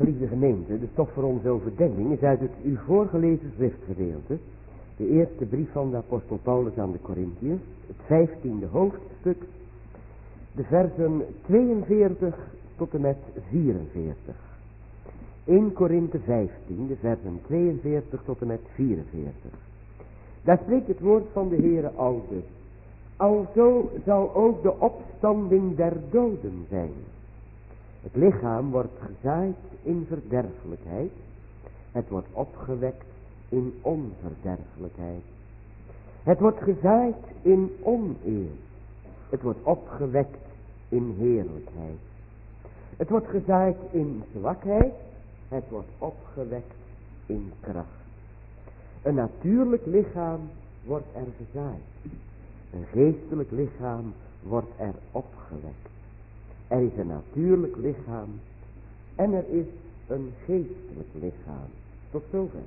Geliefde gemeente, de stof voor onze overdenking is uit het u voorgelezen schriftgedeelte, de eerste brief van de apostel Paulus aan de Korinthiërs, het 15e hoofdstuk, de versen 42 tot en met 44. 1 Korinthe 15, de versen 42 tot en met 44. Daar spreekt het woord van de Heere aldus: alzo zal ook de opstanding der doden zijn. Het lichaam wordt gezaaid in verderfelijkheid, het wordt opgewekt in onverderfelijkheid. Het wordt gezaaid in oneer, het wordt opgewekt in heerlijkheid. Het wordt gezaaid in zwakheid, het wordt opgewekt in kracht. Een natuurlijk lichaam wordt er gezaaid, een geestelijk lichaam wordt er opgewekt. Er is een natuurlijk lichaam en er is een geestelijk lichaam. Tot zover.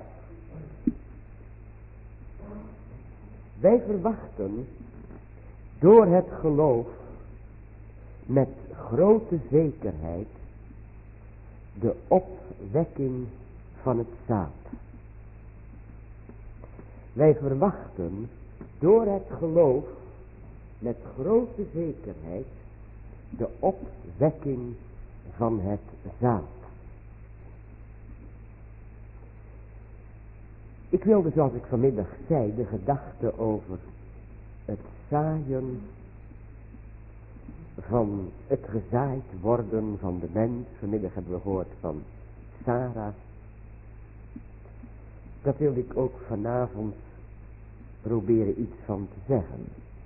Wij verwachten door het geloof met grote zekerheid de opwekking van het zaad. Wij verwachten door het geloof met grote zekerheid de opwekking van het zaad. Ik wilde, zoals ik vanmiddag zei, de gedachte over het zaaien van het gezaaid worden van de mens. Vanmiddag hebben we gehoord van Sarah. Dat wilde ik ook vanavond proberen iets van te zeggen.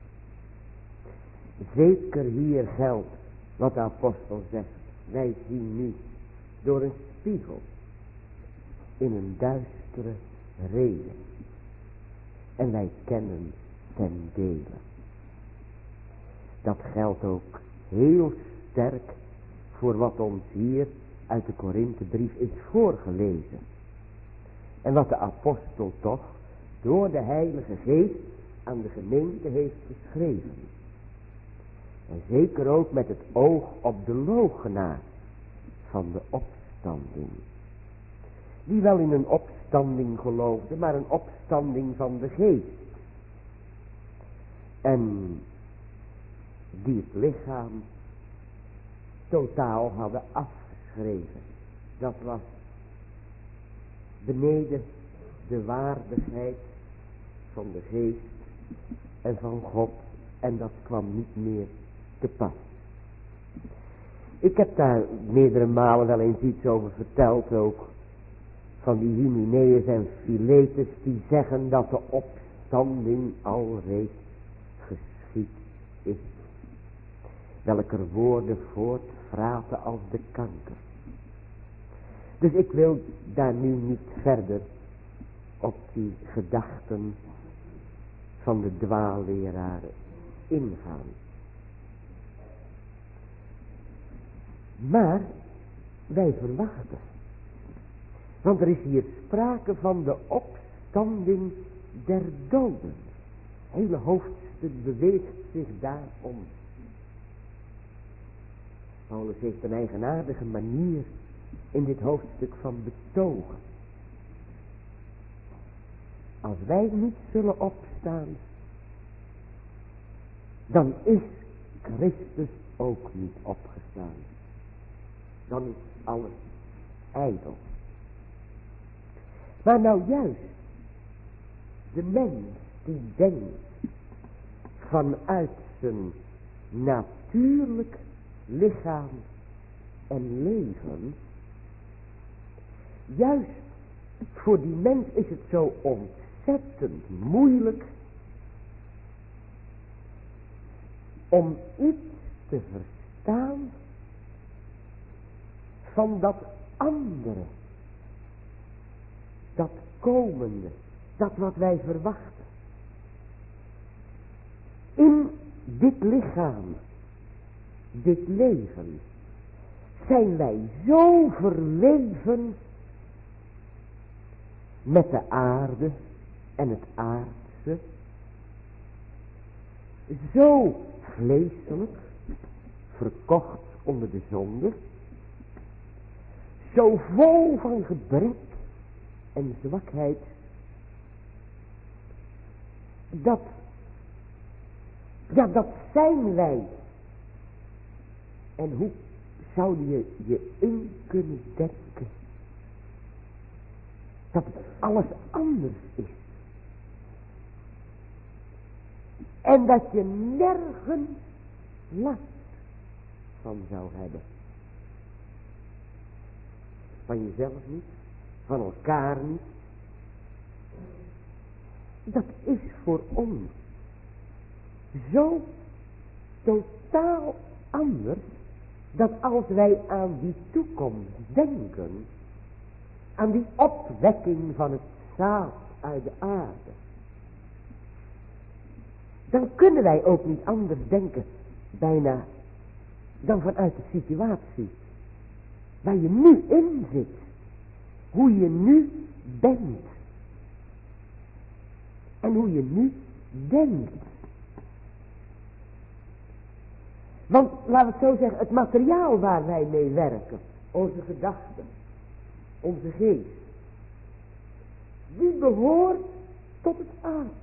Zeker hier geldt wat de apostel zegt. Wij zien nu door een spiegel in een duistere reden. En wij kennen ten dele. Dat geldt ook heel sterk voor wat ons hier uit de Korinthebrief is voorgelezen. En wat de apostel toch door de Heilige Geest aan de gemeente heeft geschreven. En zeker ook met het oog op de loochenaar van de opstanding. Die wel in een opstanding geloofde, maar een opstanding van de geest. En die het lichaam totaal hadden afgeschreven. Dat was beneden de waardigheid van de geest en van God. En dat kwam niet meer te pas. Ik heb daar meerdere malen wel eens iets over verteld ook. Van die Hymenaeus en Philetus die zeggen dat de opstanding al reeds geschied is. Welker woorden voortvraten als de kanker. Dus ik wil daar nu niet verder op die gedachten van de dwaalleraren ingaan. Maar wij verwachten. Want er is hier sprake van de opstanding der doden. Het hele hoofdstuk beweegt zich daarom. Paulus heeft een eigenaardige manier in dit hoofdstuk van betogen. Als wij niet zullen opstaan, dan is Christus ook niet opgestaan. Dan is alles ijdel. Maar nou juist, de mens die denkt vanuit zijn natuurlijk lichaam en leven, juist voor die mens is het zo ontzettend moeilijk om iets te verstaan van dat andere, dat komende, dat wat wij verwachten. In dit lichaam, dit leven, zijn wij zo verweven met de aarde en het aardse, zo vleeselijk, verkocht onder de zonde, zo vol van gebrek en zwakheid, dat zijn wij. En hoe zou je je in kunnen denken dat het alles anders is? En dat je nergens last van zou hebben. Van jezelf niet, van elkaar niet. Dat is voor ons zo totaal anders, dat als wij aan die toekomst denken, aan die opwekking van het zaad uit de aarde, dan kunnen wij ook niet anders denken, bijna, dan vanuit de situatie waar je nu in zit. Hoe je nu bent. En hoe je nu denkt. Want, laten we het zo zeggen, het materiaal waar wij mee werken, onze gedachten, onze geest, die behoort tot het aardse.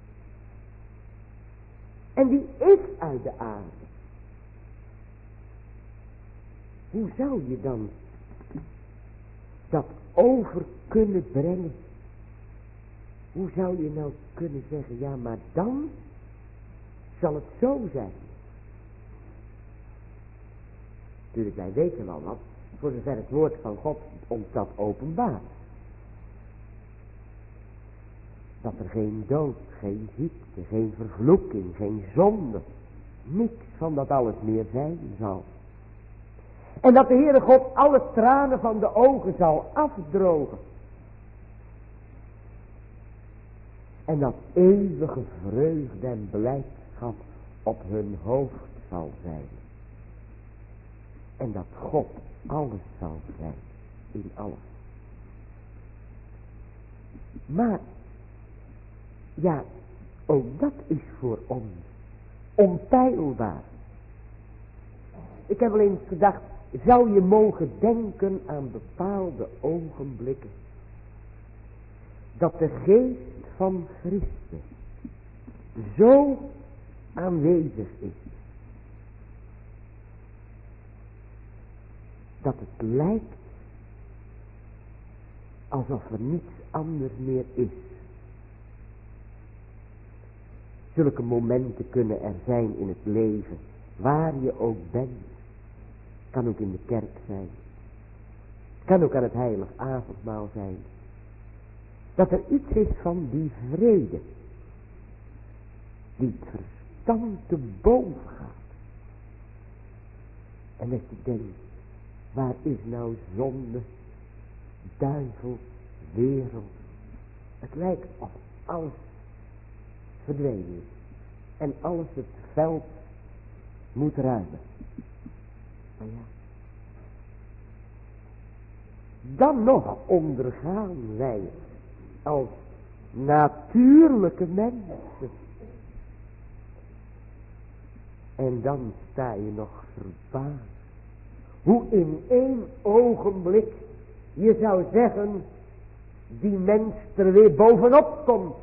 En die is uit de aarde. Hoe zou je dan dat over kunnen brengen? Hoe zou je nou kunnen zeggen, ja, maar dan zal het zo zijn. Natuurlijk, wij weten wel wat, voor zover het woord van God ons dat openbaart. Dat er geen dood, geen ziekte, geen vervloeking, geen zonde, niks van dat alles meer zijn zal. En dat de Heere God alle tranen van de ogen zal afdrogen. En dat eeuwige vreugde en blijdschap op hun hoofd zal zijn. En dat God alles zal zijn, in alles. Maar, ja, ook dat is voor ons onpeilbaar. Ik heb wel eens gedacht, zou je mogen denken aan bepaalde ogenblikken, dat de geest van Christus zo aanwezig is, dat het lijkt alsof er niets anders meer is. Zulke momenten kunnen er zijn in het leven, waar je ook bent. Kan ook in de kerk zijn. Kan ook aan het heilig avondmaal zijn. Dat er iets is van die vrede, die het verstand te boven gaat. En dat je denkt, waar is nou zonde, duivel, wereld? Het lijkt of alles verdwenen is. En alles het veld moet ruimen. Maar ja. Dan nog ondergaan wij als natuurlijke mensen. En dan sta je nog verbaasd. Hoe in één ogenblik je zou zeggen, die mens er weer bovenop komt.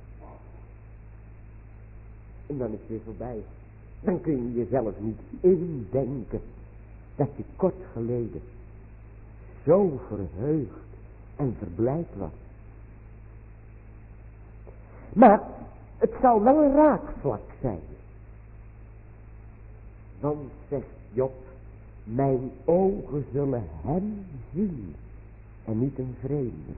En dan is het weer voorbij. Dan kun je jezelf niet indenken dat je kort geleden zo verheugd en verblijd was. Maar het zal wel een raakvlak zijn. Want, zegt Job, mijn ogen zullen hem zien en niet een vreemde.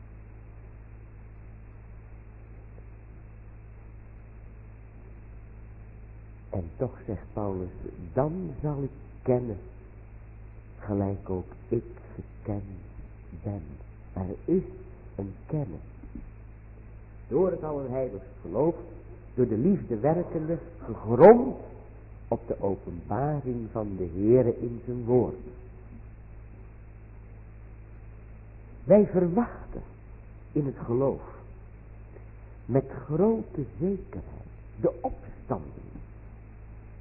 En toch, zegt Paulus, dan zal ik kennen, gelijk ook ik gekend ben. Er is een kennen. Door het allerheiligste geloof, door de liefde werkende, gegrond op de openbaring van de Heere in zijn woord. Wij verwachten in het geloof met grote zekerheid de opstanding.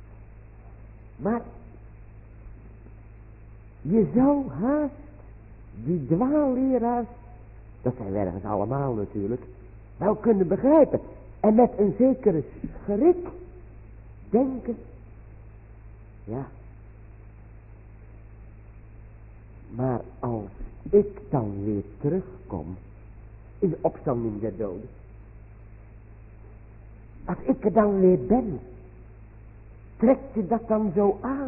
Maar je zou haast die dwaalleraars, dat zijn we ergens allemaal natuurlijk, wel kunnen begrijpen. En met een zekere schrik denken, ja, maar als ik dan weer terugkom in de opstanding der doden, als ik er dan weer ben, trekt je dat dan zo aan?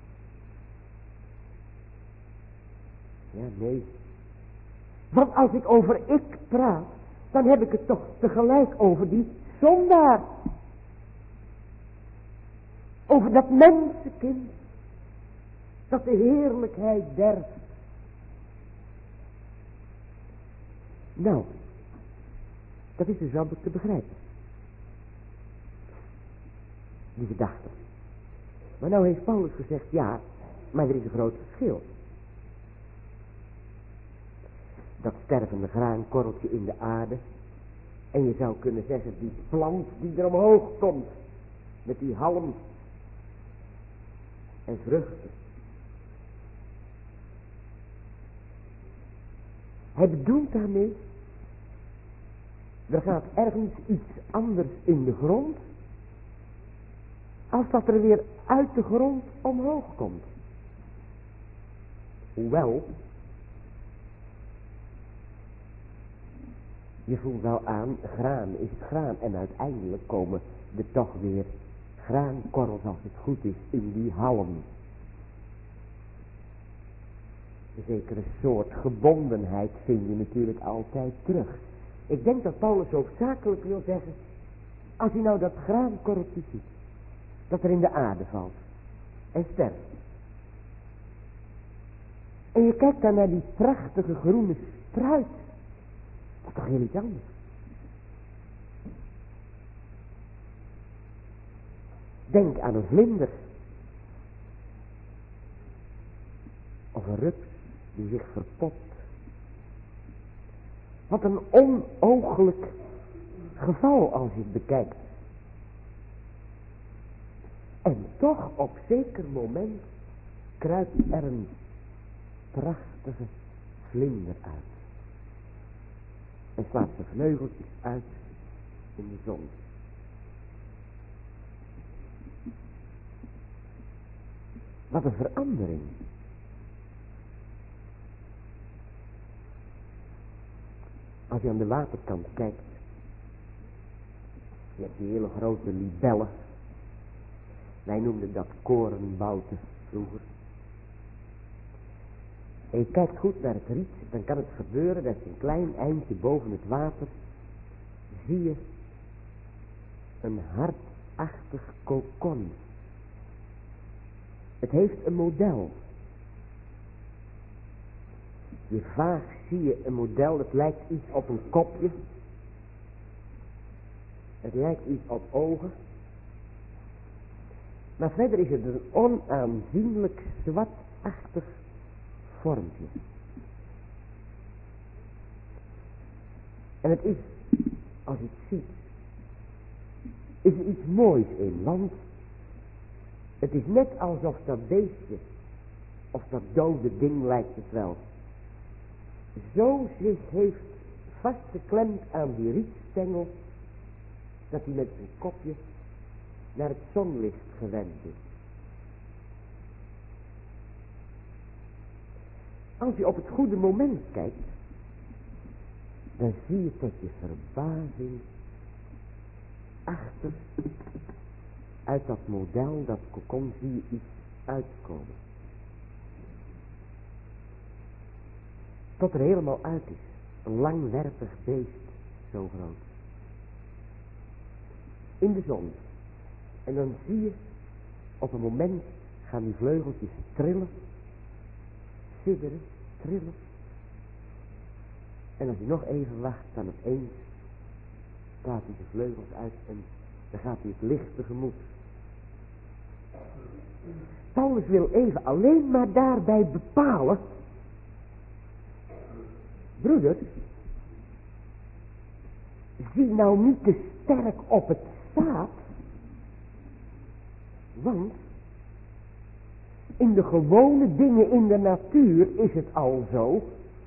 Ja, nee. Want als ik over ik praat, dan heb ik het toch tegelijk over die zondaar. Over dat mensenkind, dat de heerlijkheid derft. Nou, dat is dus wel te begrijpen. Die gedachte. Maar nou heeft Paulus gezegd, ja, maar er is een groot verschil. Dat stervende graankorreltje in de aarde. En je zou kunnen zeggen, die plant die er omhoog komt. Met die halm. En vruchten. Hij bedoelt daarmee, er gaat ergens iets anders in de grond, als dat er weer uit de grond omhoog komt. Hoewel, je voelt wel aan, graan is graan en uiteindelijk komen er toch weer graankorrels, als het goed is, in die halm. Een zekere soort gebondenheid vind je natuurlijk altijd terug. Ik denk dat Paulus hoofdzakelijk wil zeggen, als je nou dat graankorreltje ziet, dat er in de aarde valt en sterft. En je kijkt dan naar die prachtige groene spruit. Dat is toch heel iets anders. Denk aan een vlinder. Of een rups die zich verpopt. Wat een onooglijk geval als je het bekijkt. En toch op zeker moment kruipt er een prachtige vlinder uit. En slaat zijn vleugeltjes uit in de zon. Wat een verandering. Als je aan de waterkant kijkt. Je hebt die hele grote libellen. Wij noemden dat korenbouten vroeger. En je kijkt goed naar het riet, dan kan het gebeuren dat je een klein eindje boven het water zie je een hartachtig kokon. Het heeft een model. Je vaag zie je een model, het lijkt iets op een kopje. Het lijkt iets op ogen. Maar verder is het een onaanzienlijk zwartachtig vormpje. En het is, als je het ziet, is er iets moois in, want het is net alsof dat beestje, of dat dode ding lijkt het wel, zo zich heeft vastgeklemd aan die rietstengel, dat hij met zijn kopje naar het zonlicht gewend is. Als je op het goede moment kijkt, dan zie je tot je verbazing achter, uit dat model, dat kokon, zie je iets uitkomen. Tot er helemaal uit is. Een langwerpig beest, zo groot. In de zon. En dan zie je, op een moment gaan die vleugeltjes trillen, sidderen, trillen. En als je nog even wacht, dan opeens slaat hij de vleugels uit en dan gaat hij het licht tegemoet. Paulus wil even alleen maar daarbij bepalen, broeders, zie nou niet te sterk op het zaad, want in de gewone dingen in de natuur is het al zo,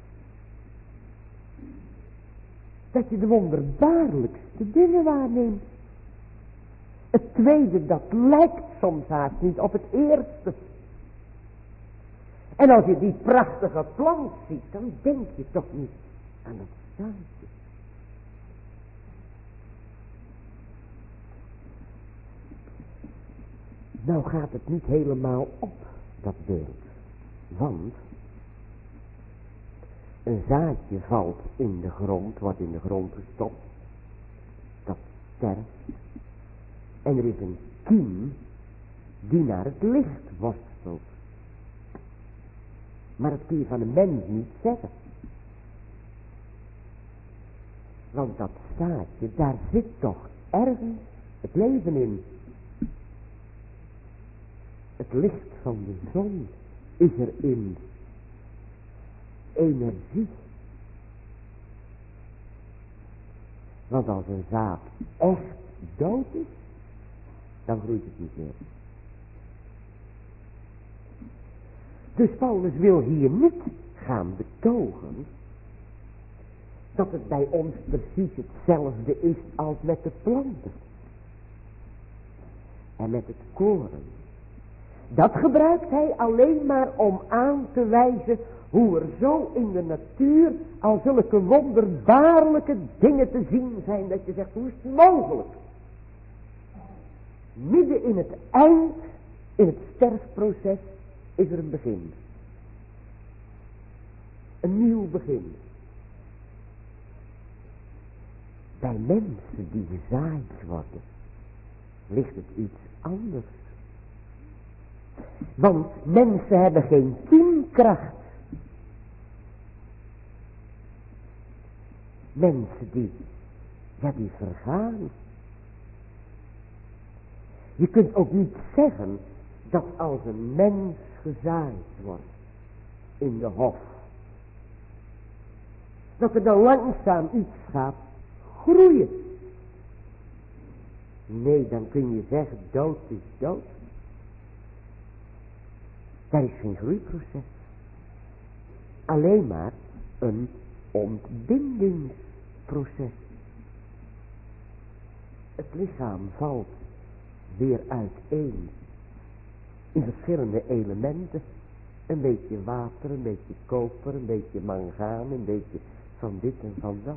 dat je de wonderbaarlijkste dingen waarneemt. Het tweede, dat lijkt soms haast niet op het eerste. En als je die prachtige plant ziet, dan denk je toch niet aan dat zaadje. Nou gaat het niet helemaal op, dat beeld. Want een zaadje valt in de grond, wordt in de grond gestopt. Dat sterft. En er is een kiem die naar het licht worstelt. Maar dat kun je van een mens niet zeggen. Want dat zaadje, daar zit toch ergens het leven in. Het licht van de zon is er in energie. Want als een zaad echt dood is, dan groeit het niet meer. Dus Paulus wil hier niet gaan betogen dat het bij ons precies hetzelfde is als met de planten en met het koren. Dat gebruikt hij alleen maar om aan te wijzen hoe er zo in de natuur al zulke wonderbaarlijke dingen te zien zijn, dat je zegt, hoe is het mogelijk? Midden in het eind, in het sterfproces, is er een begin. Een nieuw begin. Bij mensen die gezaaid worden, ligt het iets anders. Want mensen hebben geen kiemkracht. Mensen die vergaan. Je kunt ook niet zeggen dat als een mens gezaaid wordt in de hof, dat er dan langzaam iets gaat groeien. Nee, dan kun je zeggen, dood is dood. Daar is geen groeiproces. Alleen maar een ontbindingsproces. Het lichaam valt weer uiteen in verschillende elementen. Een beetje water, een beetje koper, een beetje mangaan, een beetje van dit en van dat.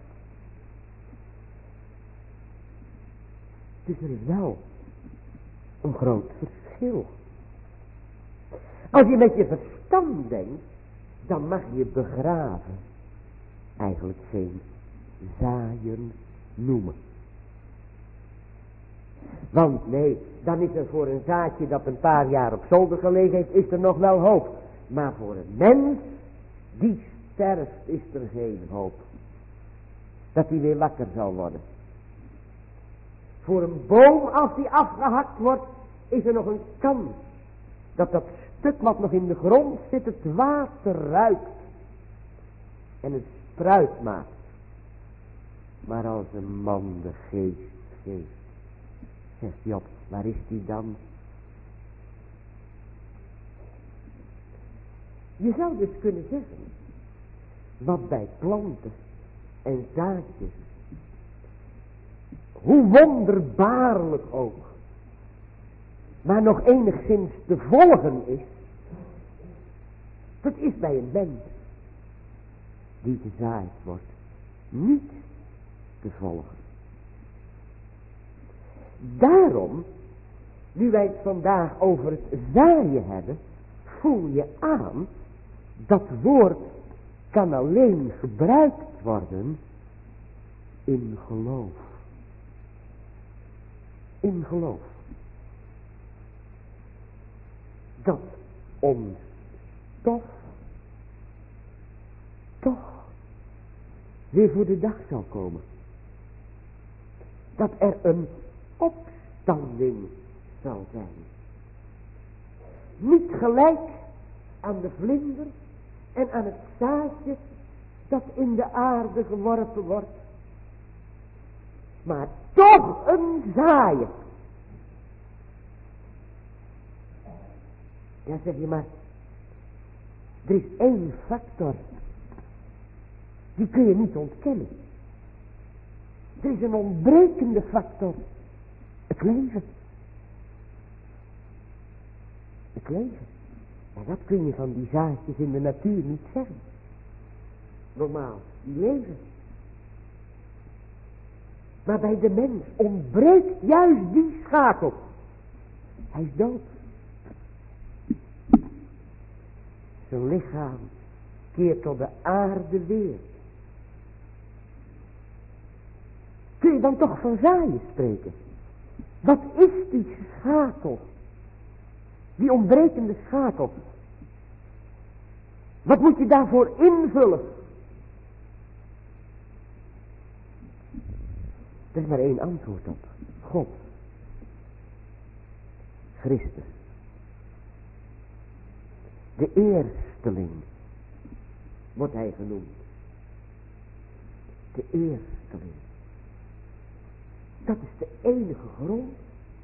Dus er is wel een groot verschil. Als je met je verstand denkt, dan mag je begraven eigenlijk geen zaaien noemen. Want nee, dan is er voor een zaadje dat een paar jaar op zolder gelegen heeft, is er nog wel hoop. Maar voor een mens die sterft, is er geen hoop. Dat hij weer wakker zal worden. Voor een boom, als die afgehakt wordt, is er nog een kans. Dat stuk wat nog in de grond zit, het water ruikt. En het spruit maakt. Maar als een man de geest geeft, zegt Job, waar is die dan? Je zou dus kunnen zeggen, wat bij planten en zaadjes, hoe wonderbaarlijk ook, maar nog enigszins te volgen is, dat is bij een mens die gezaaid wordt niet te volgen. Daarom, nu wij het vandaag over het zaaien hebben, voel je aan, dat woord kan alleen gebruikt worden in geloof. In geloof. Dat ons toch weer voor de dag zal komen. Dat er een opstanding zal zijn. Niet gelijk aan de vlinder en aan het zaadje dat in de aarde geworpen wordt. Maar toch een zaaien. Ja, zeg je maar, er is één factor, die kun je niet ontkennen. Er is een ontbrekende factor, het leven. Het leven. En dat kun je van die zaadjes in de natuur niet zeggen. Normaal, die leven. Maar bij de mens ontbreekt juist die schakel. Hij is dood. Zijn lichaam keert tot de aarde weer. Kun je dan toch van zaaien spreken? Wat is die schakel? Die ontbrekende schakel. Wat moet je daarvoor invullen? Er is maar één antwoord op. God. Christus. De eersteling wordt hij genoemd. De eersteling. Dat is de enige grond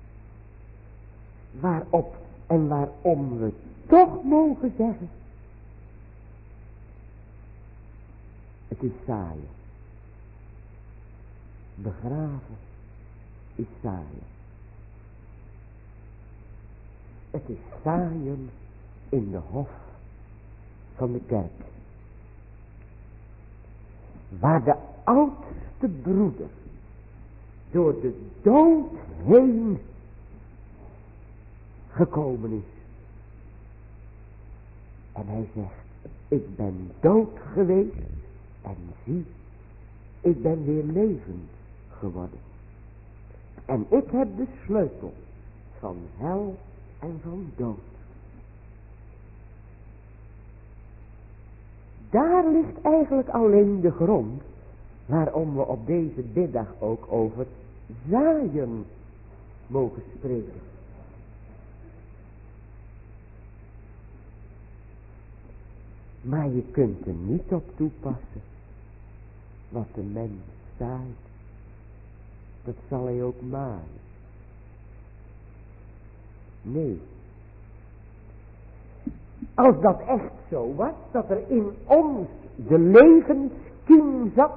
waarop en waarom we toch mogen zeggen: het is zaaien. Begraven is zaaien. Het is zaaien in de hof van de kerk. Waar de oudste broeder door de dood heen gekomen is. En hij zegt: ik ben dood geweest en zie, ik ben weer levend geworden. En ik heb de sleutel van hel en van dood. Daar ligt eigenlijk alleen de grond waarom we op deze middag ook over zaaien mogen spreken. Maar je kunt er niet op toepassen wat de mens zaait. Dat zal hij ook maaien. Nee. Als dat echt zo was, dat er in ons de levenskiem zat,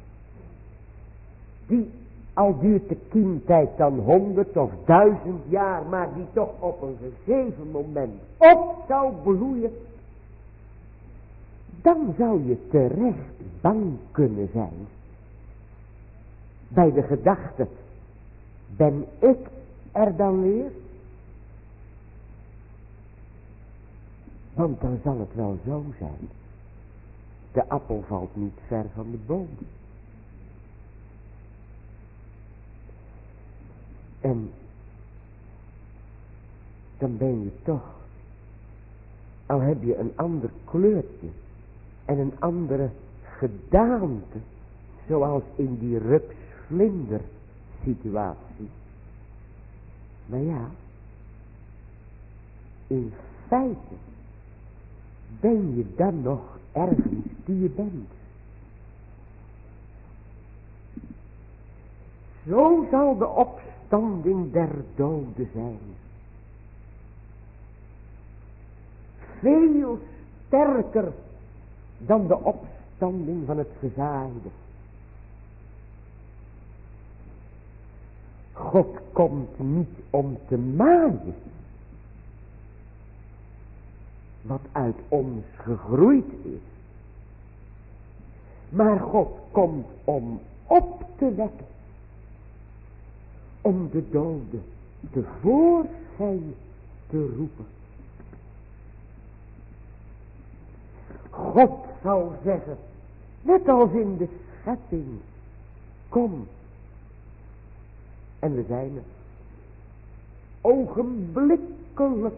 die al duurt de kiemtijd dan 100 of 1000 jaar, maar die toch op een gegeven moment op zou bloeien, dan zou je terecht bang kunnen zijn bij de gedachte: ben ik er dan weer? Want dan zal het wel zo zijn. De appel valt niet ver van de boom. En dan ben je toch, al heb je een ander kleurtje en een andere gedaante, zoals in die rupsvlinder situatie. Maar ja, in feite ben je dan nog ergens die je bent. Zo zal de opstanding der doden zijn. Veel sterker dan de opstanding van het gezaaide. God komt niet om te maaien wat uit ons gegroeid is. Maar God komt om op te wekken. Om de doden tevoorschijn te roepen. God zal zeggen, net als in de schepping: kom. En we zijn er. Ogenblikkelijk.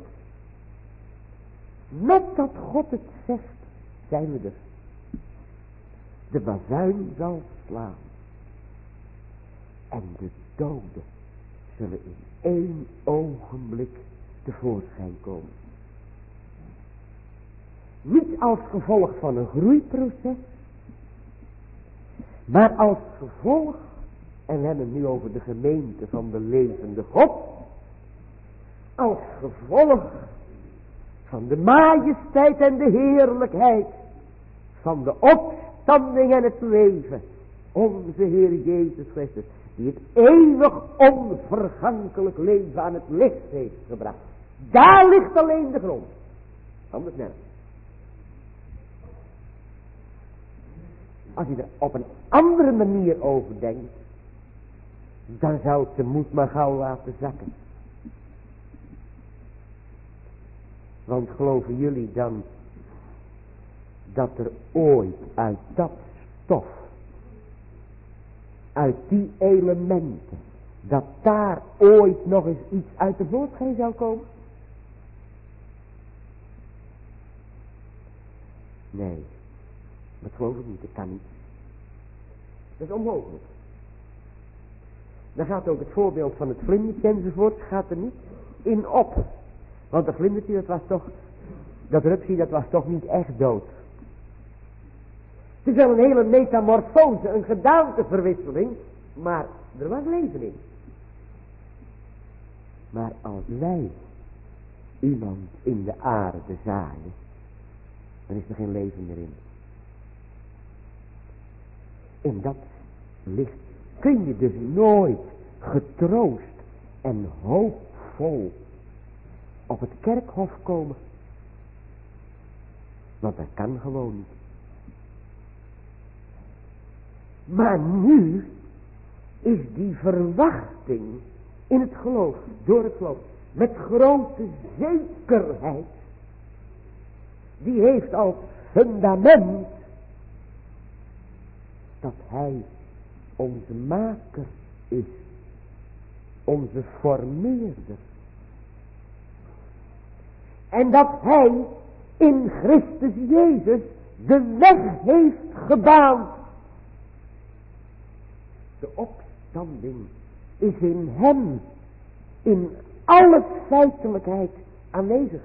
Met dat God het zegt, zijn we er. De bazuin zal slaan. En de doden zullen in 1 ogenblik tevoorschijn komen. Niet als gevolg van een groeiproces, maar als gevolg, en we hebben het nu over de gemeente van de levende God, als gevolg van de majesteit en de heerlijkheid, van de opstanding en het leven, onze Heer Jezus Christus, die het eeuwig onvergankelijk leven aan het licht heeft gebracht. Daar ligt alleen de grond, anders nergens. Als je er op een andere manier over denkt, dan zou ik de moed maar gauw laten zakken. Want geloven jullie dan dat er ooit uit dat stof, uit die elementen, dat daar ooit nog eens iets uit de voortgang zou komen? Nee, dat geloof ik niet, dat kan niet. Dat is onmogelijk. Dan gaat ook het voorbeeld van het vlindertje enzovoort, gaat er niet in op. Want dat vlindertje, dat was toch, dat rupsie, dat was toch niet echt dood. Het is wel een hele metamorfose, een gedaanteverwisseling, maar er was leven in. Maar als wij iemand in de aarde zaaien, dan is er geen leven meer in. In dat licht kun je dus nooit getroost en hoopvol op het kerkhof komen. Want dat kan gewoon niet. Maar nu is die verwachting in het geloof, door het geloof, met grote zekerheid, die heeft als fundament dat hij onze maker is, onze formeerder. En dat hij in Christus Jezus de weg heeft gebaand. De opstanding is in hem, in alle feitelijkheid aanwezig.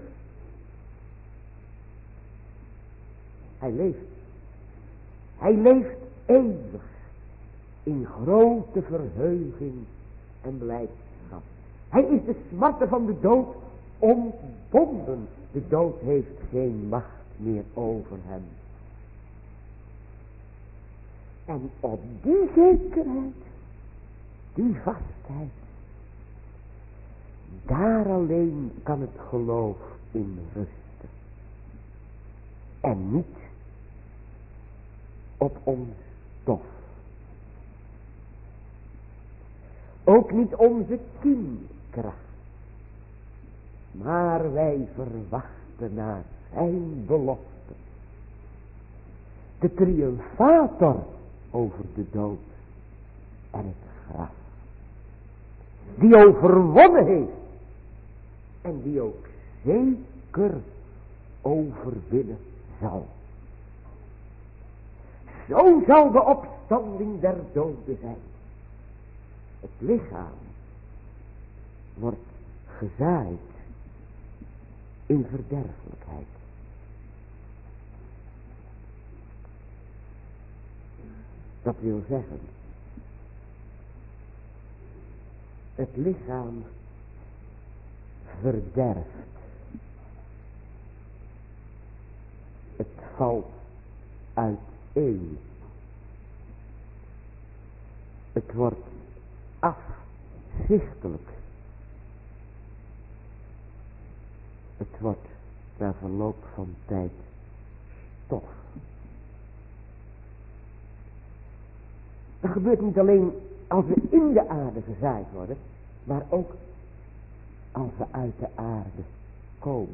Hij leeft. Hij leeft eeuwig in grote verheuging en blijdschap. Hij is de smarten van de dood ontbonden. De dood heeft geen macht meer over hem. En op die zekerheid, die vastheid, daar alleen kan het geloof in rusten. En niet op ons stof. Ook niet onze kiemkracht. Maar wij verwachten naar zijn belofte. De triumfator over de dood en het graf. Die overwonnen heeft. En die ook zeker overwinnen zal. Zo zal de opstanding der doden zijn. Het lichaam wordt gezaaid in verderfelijkheid. Dat wil zeggen, het lichaam verderft. Het valt uiteen. Het wordt afzichtelijk. Het wordt na verloop van tijd stof. Dat gebeurt niet alleen als we in de aarde gezaaid worden, maar ook als we uit de aarde komen.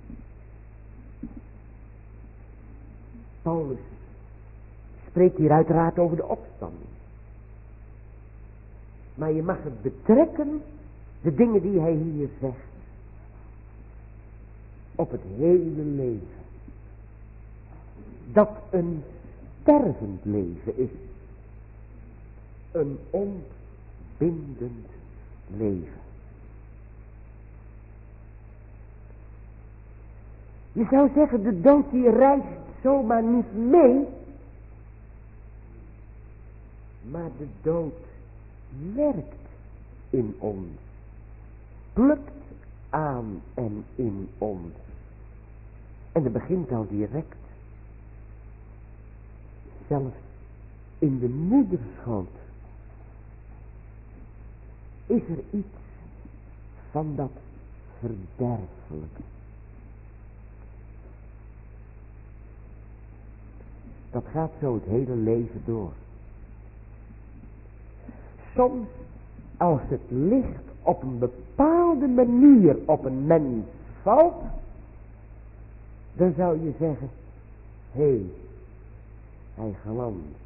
Paulus spreekt hier uiteraard over de opstanding. Maar je mag het betrekken, de dingen die hij hier zegt, op het hele leven. Dat een stervend leven is. Een ontbindend leven. Je zou zeggen, de dood die reist zomaar niet mee. Maar de dood werkt in ons. Plukt aan en in ons. En dat begint al direct. Zelfs in de moederschoot is er iets van dat verderfelijke. Dat gaat zo het hele leven door. Soms, als het licht op een bepaalde manier op een mens valt, dan zou je zeggen, hé, hij glanst.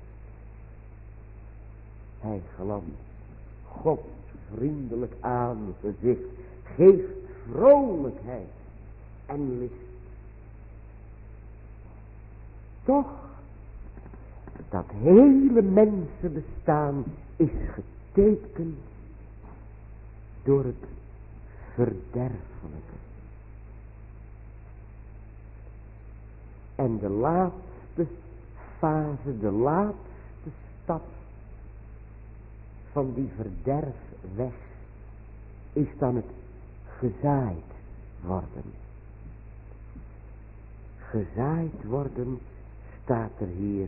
Hij glanst. Gods vriendelijk aangezicht geeft vrolijkheid en list. Toch, dat hele mensenbestaan is getekend door het verderfelijke. En de laatste fase, de laatste stap van die verderfweg is dan het gezaaid worden. Gezaaid worden staat er hier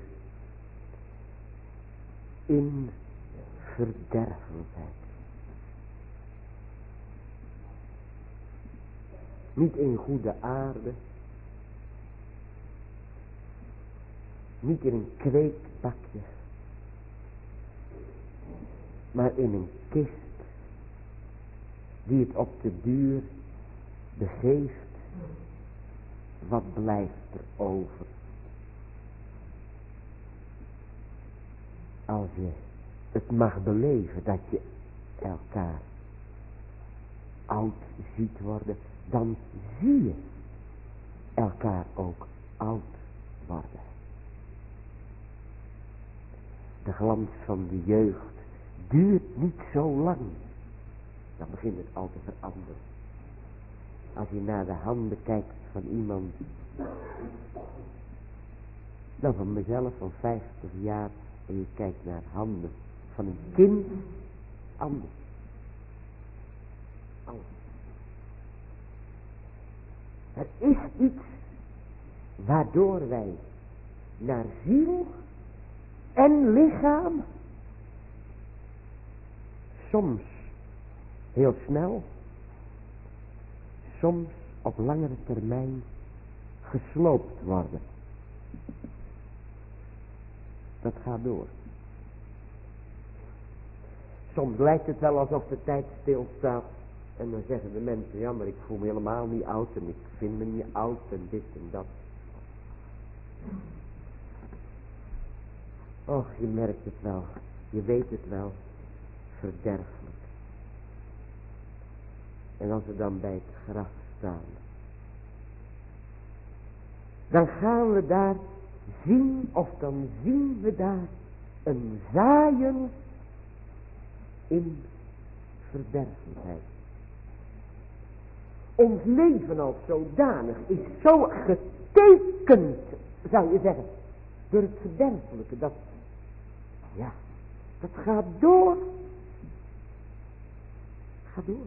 in verderfelijkheid. Niet in goede aarde, niet in een kweekbakje, maar in een kist die het op de duur begeeft. Wat blijft er over? Als je het mag beleven dat je elkaar oud ziet worden, dan zie je elkaar ook oud worden. De glans van de jeugd duurt niet zo lang. Dan begint het al te veranderen. Als je naar de handen kijkt van iemand, dan van mezelf van 50 jaar, en je kijkt naar handen van een kind, anders. Er is iets waardoor wij naar ziel en lichaam soms heel snel, soms op langere termijn gesloopt worden. Dat gaat door. Soms lijkt het wel alsof de tijd stilstaat. En dan zeggen de mensen, ja, maar ik voel me helemaal niet oud. En ik vind me niet oud en dit en dat. Och, je merkt het wel. Je weet het wel. Verderfelijk. En als we dan bij het graf staan, dan gaan we daar zien, of dan zien we daar een zaaien in verderfelijkheid. Ons leven als zodanig is zo getekend, zou je zeggen, door het verderfelijke. Dat gaat door. Gaat door.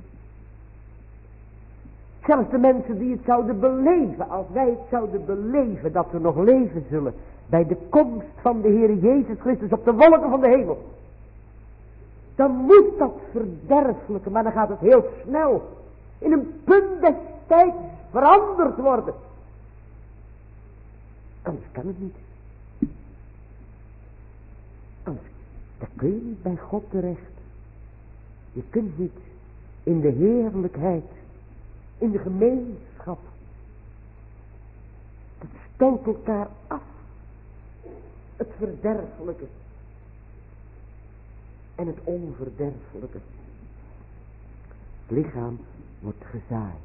Zelfs de mensen die het zouden beleven, als wij het zouden beleven, dat we nog leven zullen bij de komst van de Heer Jezus Christus op de wolken van de hemel. Dan moet dat verderfelijke, maar dan gaat het heel snel, in een punt des tijds veranderd worden. Anders kan het niet. Anders, dan kun je niet bij God terecht. Je kunt niet in de heerlijkheid, in de gemeenschap. Dat stoot elkaar af. Het verderfelijke en het onverderfelijke. Het lichaam wordt gezaaid.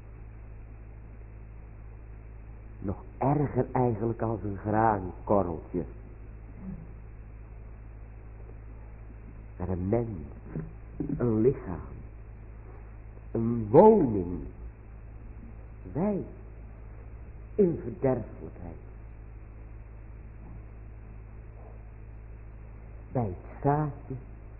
Nog erger eigenlijk als een graankorreltje. Maar een mens, een lichaam, een woning, wij in verderfelijkheid. Bij het zaadje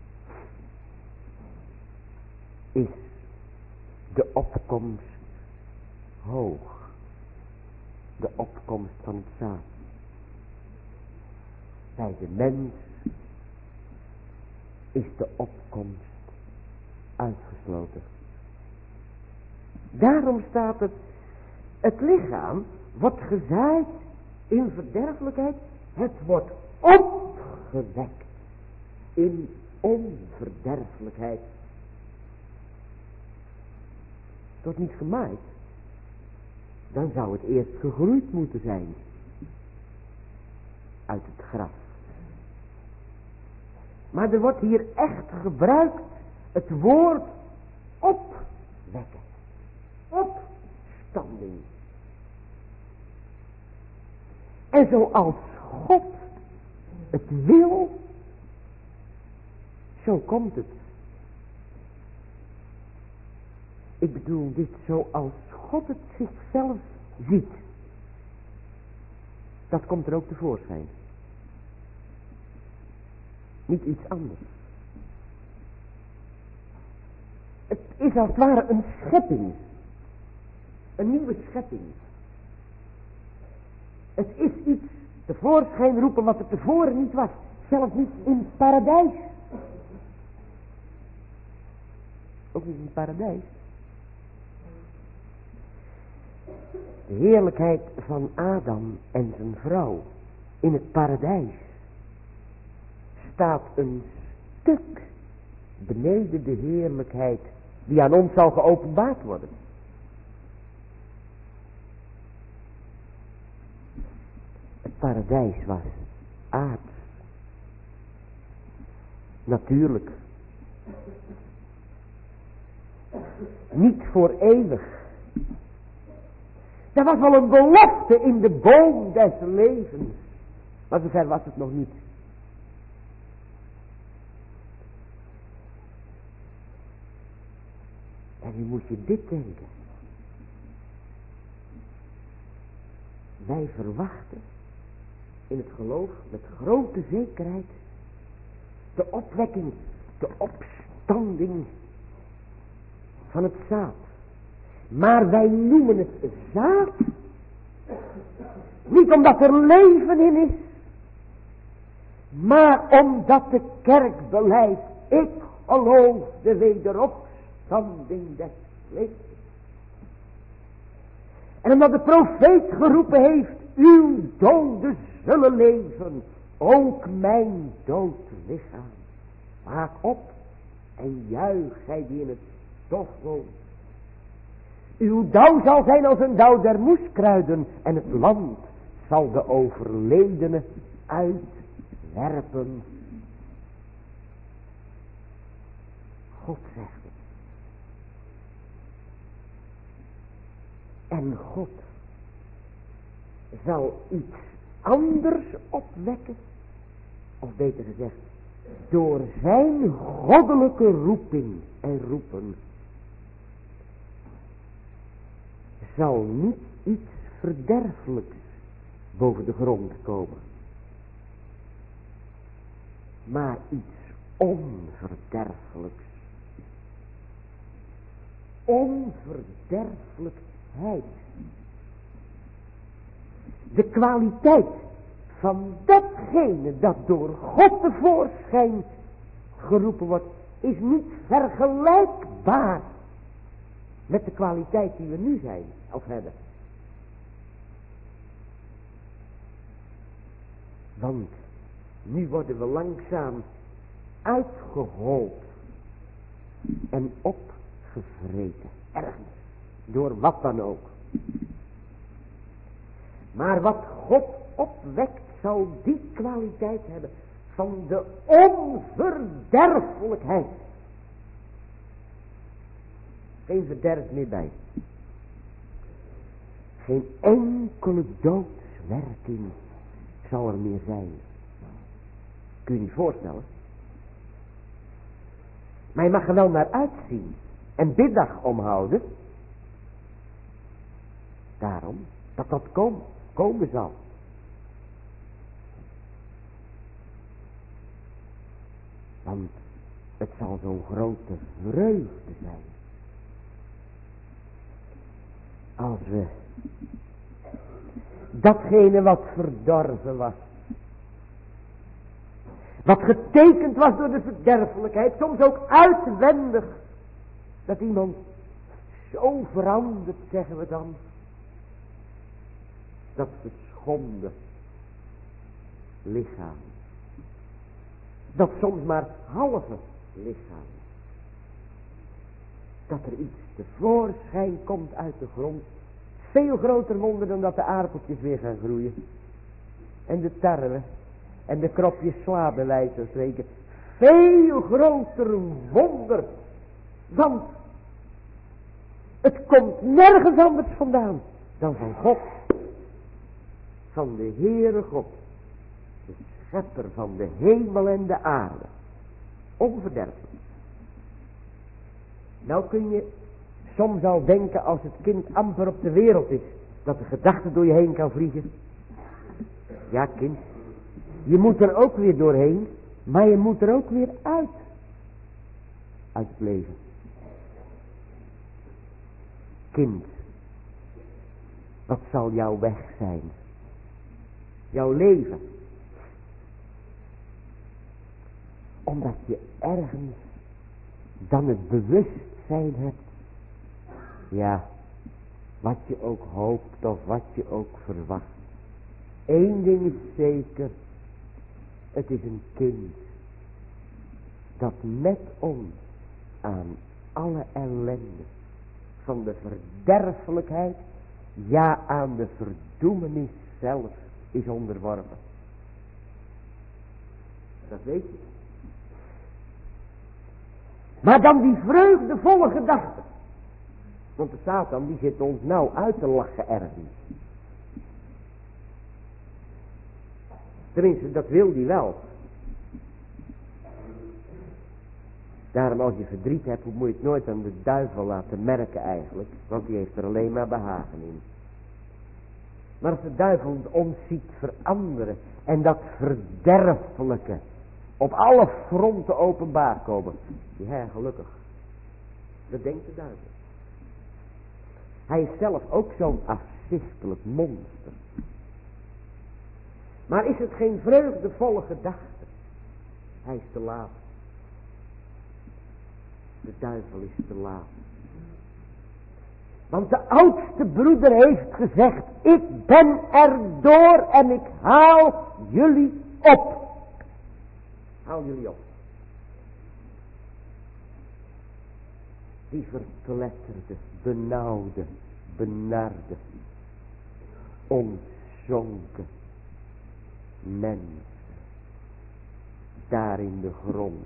is de opkomst hoog. de opkomst van het zaad. Bij de mens is de opkomst uitgesloten. Daarom staat het lichaam wordt gezaaid in verderfelijkheid, het wordt opgewekt in onverderfelijkheid. Het wordt niet gemaaid, dan zou het eerst gegroeid moeten zijn uit het gras. Maar er wordt hier echt gebruikt het woord opwekken, opstanding. En zoals God het wil, zo komt het. Ik bedoel dit zoals God het zichzelf ziet. Dat komt er ook tevoorschijn. Niet iets anders. Het is als het ware een schepping. Een nieuwe schepping. Het is iets tevoorschijn roepen wat er tevoren niet was. Zelfs niet in het paradijs. Ook niet in het paradijs. De heerlijkheid van Adam en zijn vrouw in het paradijs staat een stuk beneden de heerlijkheid die aan ons zal geopenbaard worden. Het paradijs was aards. Natuurlijk. Niet voor eeuwig. Er was wel een belofte in de boom des levens. Maar zover was het nog niet. En nu moet je dit denken. Wij verwachten in het geloof met grote zekerheid de opwekking, de opstanding van het zaad. Maar wij noemen het zaad niet omdat er leven in is, maar omdat de kerk beleidt, ik geloof de wederopstanding des levens. En omdat de profeet geroepen heeft, uw doden zullen leven, ook mijn dood lichaam. Maak op en juich, gij die in het stof woont. Uw dauw zal zijn als een dauw der moeskruiden, en het land zal de overledene uitwerpen. God zegt het. En God zal iets anders opwekken, of beter gezegd, door zijn goddelijke roeping en roepen, zal niet iets verderfelijks boven de grond komen, maar iets onverderfelijks. Onverderfelijkheid. De kwaliteit van datgene dat door God tevoorschijn geroepen wordt, is niet vergelijkbaar met de kwaliteit die we nu zijn of hebben. Want nu worden we langzaam uitgehold en opgevreten. Ergens. Door wat dan ook. Maar wat God opwekt zal die kwaliteit hebben van de onverderfelijkheid. Geen verderf meer bij. Geen enkele doodswerking zal er meer zijn. Kun je niet voorstellen. Maar je mag er wel naar uitzien. En biddag omhouden. Daarom dat dat komen zal. Want het zal zo'n grote vreugde zijn. Als we datgene wat verdorven was. Wat getekend was door de verderfelijkheid, soms ook uitwendig. Dat iemand zo verandert, zeggen we dan. Dat geschonden lichaam. Dat soms maar halve lichaam. Dat er iets tevoorschijn komt uit de grond. Veel groter wonder dan dat de aardappeltjes weer gaan groeien. En de tarwe. En de kropjes sla bij wijze van spreken. Veel groter wonder. Want het komt nergens anders vandaan dan van God. Van de Heere God. De schepper van de hemel en de aarde. Onverderfelijk. Nou kun je soms al denken als het kind amper op de wereld is. Dat de gedachte door je heen kan vliegen. Ja kind. Je moet er ook weer doorheen. Maar je moet er ook weer uit. Uit het leven. Kind. Wat zal jouw weg zijn? Jouw leven. Omdat je ergens dan het bewustzijn hebt. Ja, wat je ook hoopt of wat je ook verwacht. Eén ding is zeker. Het is een kind. Dat met ons aan alle ellende van de verderfelijkheid, ja aan de verdoemenis zelf is onderworpen. Dat weet je. Maar dan die vreugdevolle gedachte. Want de Satan die zit ons nou uit te lachen ergens. Tenminste, dat wil die wel. Daarom als je verdriet hebt, moet je het nooit aan de duivel laten merken eigenlijk. Want die heeft er alleen maar behagen in. Maar als de duivel ons ziet veranderen en dat verderfelijke op alle fronten openbaar komen. Ja, gelukkig. Dat denkt de duivel. Hij is zelf ook zo'n afzichtelijk monster. Maar is het geen vreugdevolle gedachte? Hij is te laat. De duivel is te laat. Want de oudste broeder heeft gezegd, ik ben er door en ik haal jullie op. Haal jullie op. Die verpletterde, benauwde, benarde, ontzonken mensen. Daar in de grond.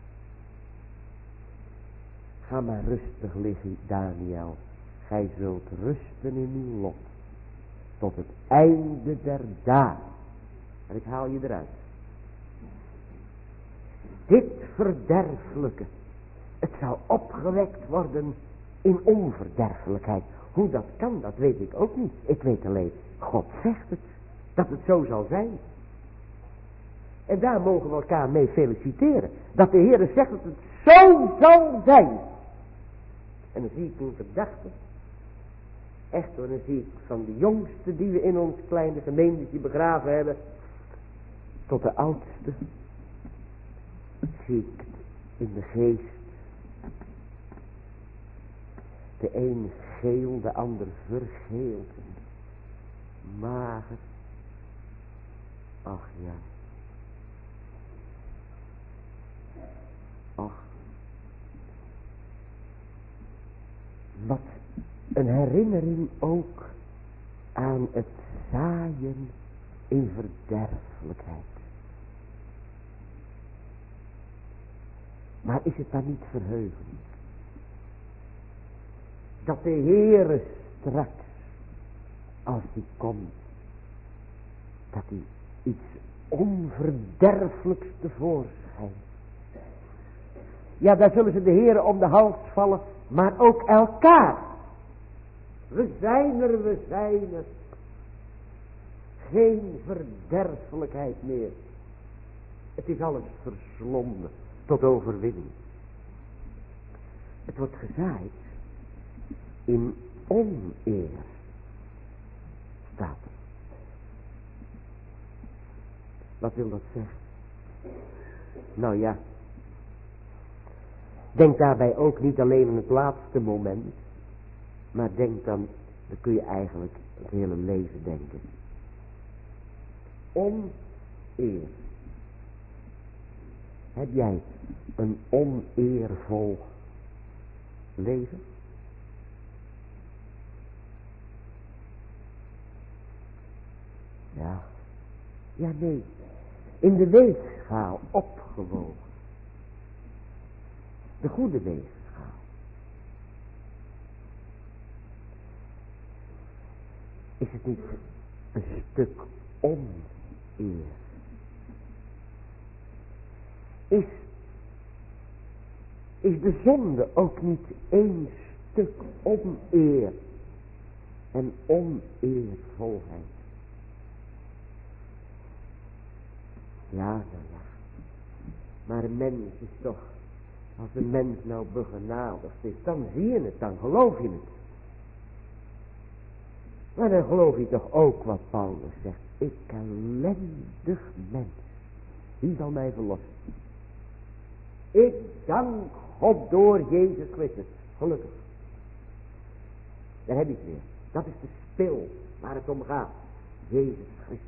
Ga maar rustig liggen, Daniel. Gij zult rusten in uw lot. Tot het einde der dagen. En ik haal je eruit. Dit verderfelijke. Het zal opgewekt worden in onverderfelijkheid. Hoe dat kan, dat weet ik ook niet. Ik weet alleen, God zegt het. Dat het zo zal zijn. En daar mogen we elkaar mee feliciteren. Dat de Heer zegt dat het zo zal zijn. En dan zie ik een gedachte. Echt hoor, dan zie ik van de jongste die we in ons kleine gemeentetje begraven hebben. Tot de oudste. Zie ik in de geest. De een geel, de ander vergeeld. Mager. Ach ja. Ach. Wat een herinnering ook aan het zaaien in verderfelijkheid. Maar is het dan niet verheugend? Dat de Heere straks, als die komt, dat hij iets onverderfelijks tevoorschijn. Ja, daar zullen ze de Heere om de hals vallen, maar ook elkaar. We zijn er. Geen verderfelijkheid meer. Het is alles verslonden tot overwinning. Het wordt gezaaid in oneer. staat er. Wat wil dat zeggen? Nou ja, denk daarbij ook niet alleen aan het laatste moment, maar denk dan kun je eigenlijk het hele leven denken. Oneer. Heb jij een oneervol leven? Ja, nee. In de weegschaal opgewogen. De goede weegschaal. Is het niet een stuk oneer? Is de zonde ook niet één stuk oneer en oneervolheid? Ja. Maar een mens is toch, als een mens nou begenadigd is, dan zie je het, dan geloof je het. Maar dan geloof je toch ook wat Paulus zegt. Ik ellendig mens, wie zal mij verlossen? Ik dank God door Jezus Christus. Gelukkig. Daar heb je het weer. Dat is de spil waar het om gaat. Jezus Christus.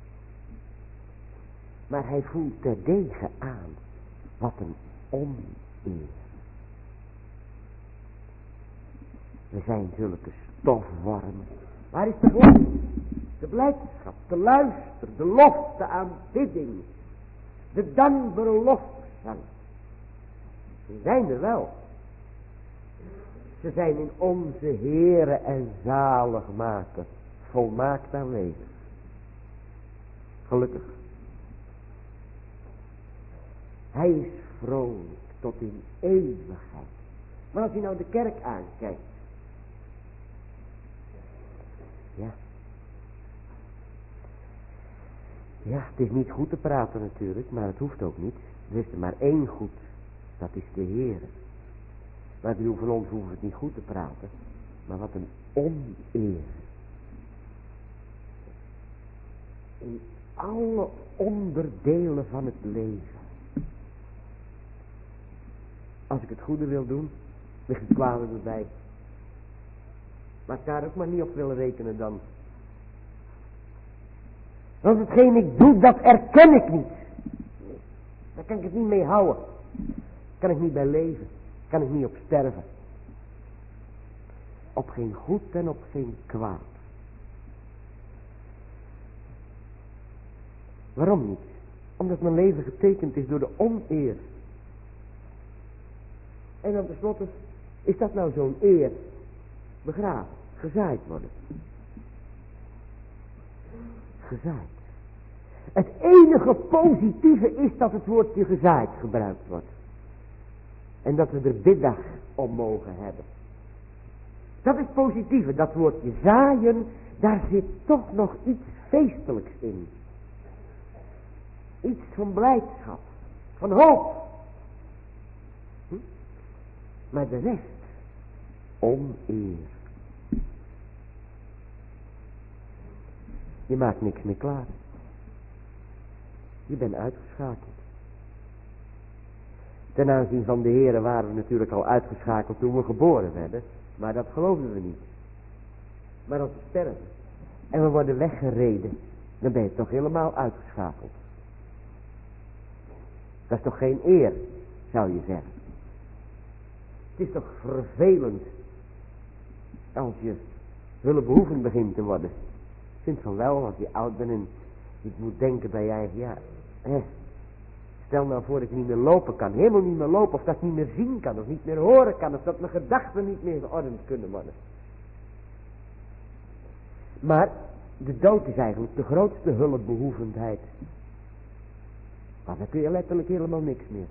Maar hij voelt terdege aan. Wat een oneer. We zijn zulke stofwormen. Waar is de glorie? De blijdschap, de luister, de lof, de aanbidding. De dankbare lofzang. Ze zijn er wel. Ze zijn in onze Heere en Zaligmaker volmaakt aanwezig. Gelukkig. Hij is vrolijk tot in eeuwigheid. Maar als je nou de kerk aankijkt. Ja, het is niet goed te praten natuurlijk, maar het hoeft ook niet. Er is er maar één goed. Dat is de Heere. Maar ik bedoel, van ons hoeven het niet goed te praten. Maar wat een oneer. In alle onderdelen van het leven. Als ik het goede wil doen, ligt het kwade erbij. Maar ik daar ook maar niet op willen rekenen dan. Want hetgeen ik doe, dat erken ik niet. Daar kan ik het niet mee houden. Kan ik niet bij leven. Kan ik niet op sterven. Op geen goed en op geen kwaad. Waarom niet? Omdat mijn leven getekend is door de oneer. En dan tenslotte, is dat nou zo'n eer? Begraven, gezaaid worden. Gezaaid. Het enige positieve is dat het woordje gezaaid gebruikt wordt. En dat we er biddag om mogen hebben. Dat is positieve, dat woordje zaaien, daar zit toch nog iets feestelijks in. Iets van blijdschap, van hoop. Maar de rest, oneer. Je maakt niks meer klaar. Je bent uitgeschakeld. Ten aanzien van de Heere waren we natuurlijk al uitgeschakeld toen we geboren werden. Maar dat geloofden we niet. Maar als we sterven en we worden weggereden, dan ben je toch helemaal uitgeschakeld. Dat is toch geen eer, zou je zeggen. Het is toch vervelend als je hulpbehoevend begint te worden. Ik vind van wel, als je oud bent en je moet denken bij je eigen, stel nou voor dat ik niet meer lopen kan, helemaal niet meer lopen, of dat ik niet meer zien kan, of niet meer horen kan, of dat mijn gedachten niet meer geordend kunnen worden. Maar de dood is eigenlijk de grootste hulpbehoevendheid. Want dan kun je letterlijk helemaal niks meer.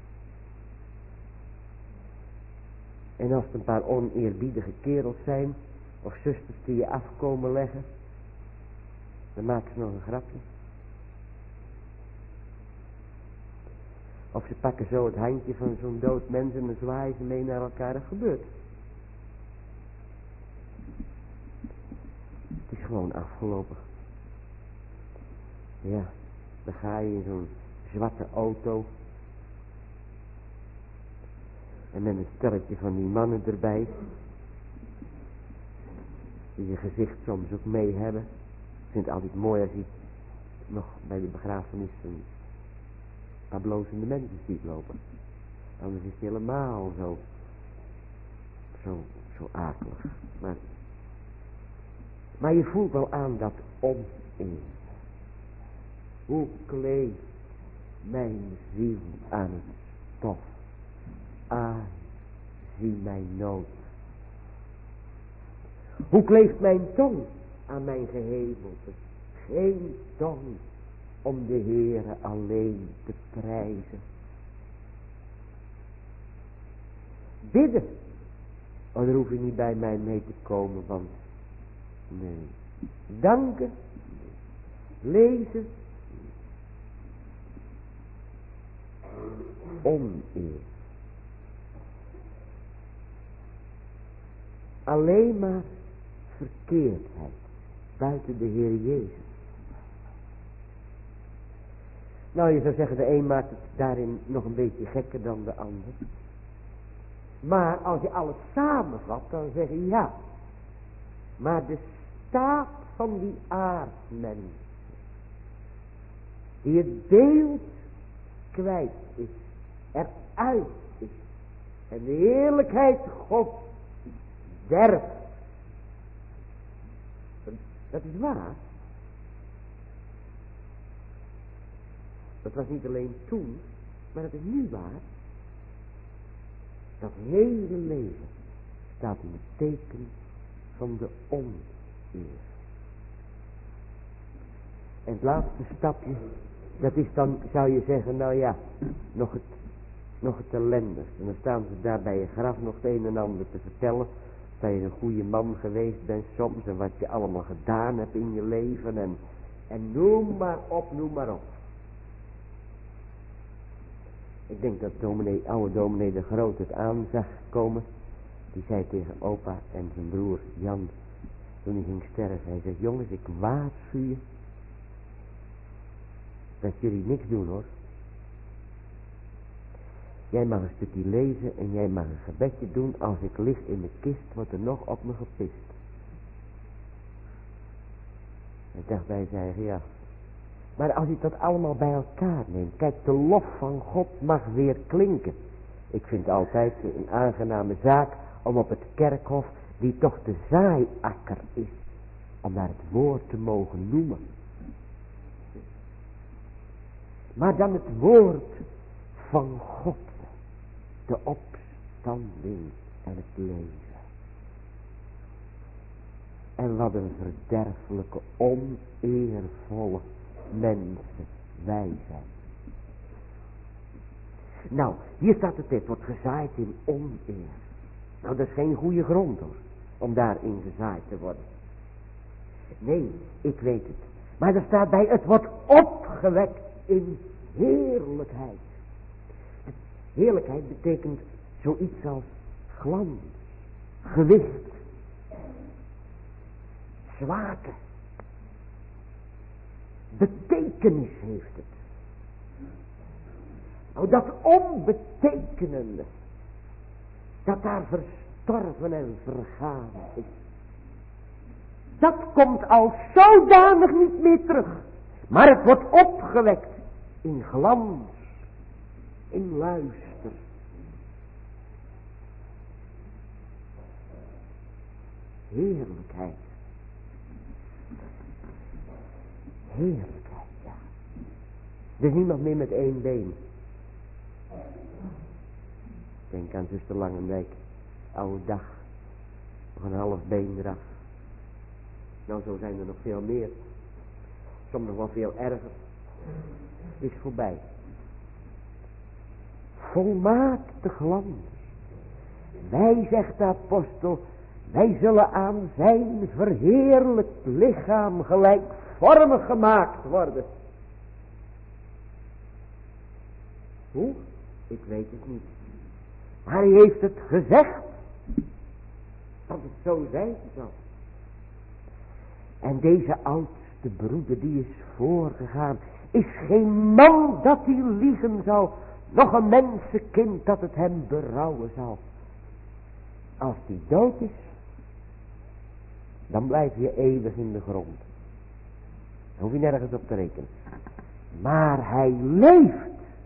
En als het een paar oneerbiedige kerels zijn, of zusters die je afkomen leggen, dan maken ze nog een grapje. Of ze pakken zo het handje van zo'n dood mens en dan zwaaien ze mee naar elkaar. Dat gebeurt. Het is gewoon gewoon afgelopen. Ja, dan ga je in zo'n zwarte auto. En met een stelletje van die mannen erbij. Die je gezicht soms ook mee hebben. Ik vind het altijd mooi als je nog bij de begrafenis een paar blozende mensen ziet lopen. Anders is het helemaal zo akelig. Maar je voelt wel aan dat oneer. Hoe kleeft mijn ziel aan het stof. Zie mijn nood. Hoe kleeft mijn tong aan mijn gehemelte. Geen tong om de Heere alleen te prijzen. Bidden. Oh, daar hoef je niet bij mij mee te komen, want nee. Danken. Lezen. Oneer. Alleen maar verkeerdheid buiten de Heer Jezus. Nou, je zou zeggen, de een maakt het daarin nog een beetje gekker dan de ander. Maar als je alles samenvat, dan zeg je ja. Maar de staat van die aardmens, die het beeld kwijt is, eruit is, en de heerlijkheid God derft. Dat is waar. Dat was niet alleen toen, maar dat is nu waar. Dat hele leven staat in het teken van de oneer. En het laatste stapje, dat is dan, zou je zeggen, nou ja, nog het ellendigste. En dan staan ze daar bij je graf nog het een en ander te vertellen. Dat je een goede man geweest bent soms en wat je allemaal gedaan hebt in je leven. En noem maar op, noem maar op. Ik denk dat oude dominee de Groot het aan zag komen. Die zei tegen opa en zijn broer Jan, toen hij ging sterven. Hij zegt, jongens, ik waarschuw je. Dat jullie niks doen hoor. Jij mag een stukje lezen en jij mag een gebedje doen. Als ik lig in de kist, wordt er nog op me gepist. En dacht bij zeggen, ja. Maar als je dat allemaal bij elkaar neemt. Kijk, de lof van God mag weer klinken. Ik vind het altijd een aangename zaak om op het kerkhof, die toch de zaaiakker is, om daar het woord te mogen noemen. Maar dan het woord van God. De opstanding en het leven. En wat een verderfelijke, oneervolle mensen wij zijn. Nou, hier staat het wordt gezaaid in oneer. Nou, dat is geen goede grond hoor, om daarin gezaaid te worden. Nee, ik weet het. Maar er staat bij, het wordt opgewekt in heerlijkheid. Heerlijkheid betekent zoiets als glans, gewicht, zwaarte. Betekenis heeft het. Nou, dat onbetekenende, dat daar verstorven en vergaan is, dat komt al zodanig niet meer terug. Maar het wordt opgewekt in glans, in luister. Heerlijkheid. Heerlijkheid, ja. Er is niemand meer met één been. Denk aan zuster Langendijk. Oude dag. Nog een half been eraf. Nou, zo zijn er nog veel meer. Soms nog wel veel erger. Het is voorbij. Volmaakte glans. Wij, zegt de apostel, wij zullen aan zijn verheerlijkt lichaam gelijkvormig gemaakt worden. Hoe? Ik weet het niet. Maar hij heeft het gezegd dat het zo zijn zal. En deze oudste broeder die is voorgegaan. Is geen man dat hij liegen zou. Nog een mensenkind dat het hem berouwen zal. Als die dood is. Dan blijf je eeuwig in de grond. Daar hoef je nergens op te rekenen. Maar hij leeft.